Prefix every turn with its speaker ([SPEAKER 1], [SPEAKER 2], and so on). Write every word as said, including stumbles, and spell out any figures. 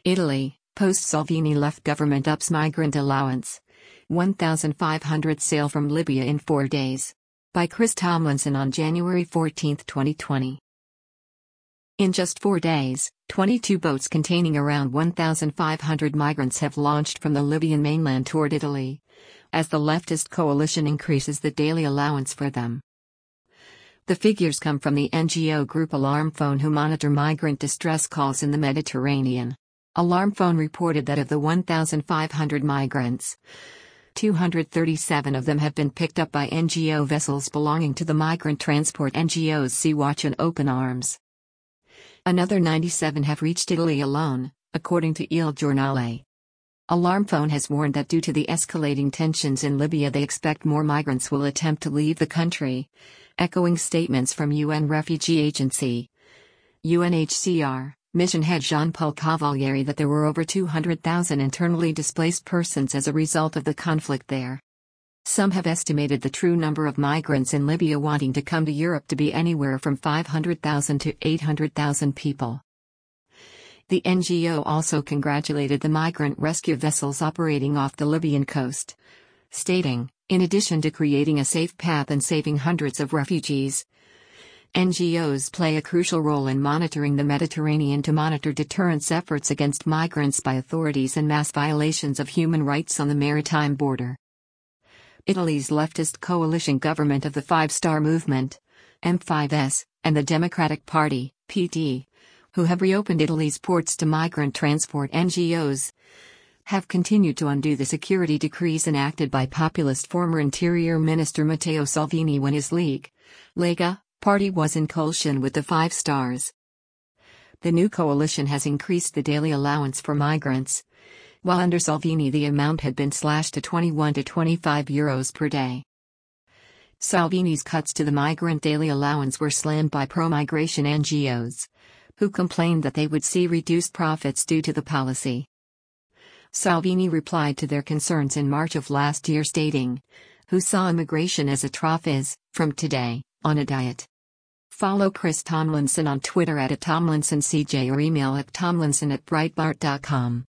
[SPEAKER 1] Italy, post-Salvini left government ups migrant allowance. one thousand five hundred sail from Libya in four days. By Chris Tomlinson on January fourteenth, twenty twenty. In just four days, twenty-two boats containing around one thousand five hundred migrants have launched from the Libyan mainland toward Italy, as the leftist coalition increases the daily allowance for them. The figures come from the N G O group Alarm Phone, who monitor migrant distress calls in the Mediterranean. Alarm Phone reported that of the one thousand five hundred migrants, two hundred thirty-seven of them have been picked up by N G O vessels belonging to the migrant transport N G Os Sea Watch and Open Arms. Another ninety-seven have reached Italy alone, according to Il Giornale. Alarm Phone has warned that due to the escalating tensions in Libya, they expect more migrants will attempt to leave the country, echoing statements from U N Refugee Agency U N H C R mission head Jean-Paul Cavalieri that there were over two hundred thousand internally displaced persons as a result of the conflict there. Some have estimated the true number of migrants in Libya wanting to come to Europe to be anywhere from five hundred thousand to eight hundred thousand people. The N G O also congratulated the migrant rescue vessels operating off the Libyan coast, stating, in addition to creating a safe path and saving hundreds of refugees, N G Os play a crucial role in monitoring the Mediterranean to monitor deterrence efforts against migrants by authorities and mass violations of human rights on the maritime border. Italy's leftist coalition government of the Five Star Movement, M five S, and the Democratic Party, P D, who have reopened Italy's ports to migrant transport N G Os, have continued to undo the security decrees enacted by populist former Interior Minister Matteo Salvini when his League, Lega, party was in coalition with the Five Stars. The new coalition has increased the daily allowance for migrants, while under Salvini the amount had been slashed to twenty-one to twenty-five euros per day. Salvini's cuts to the migrant daily allowance were slammed by pro-migration N G Os, who complained that they would see reduced profits due to the policy. Salvini replied to their concerns in March of last year, stating, "Who saw immigration as a trough is, from today, on a diet." Follow Chris Tomlinson on Twitter at Tomlinson C J or email at tomlinson at breitbart dot com.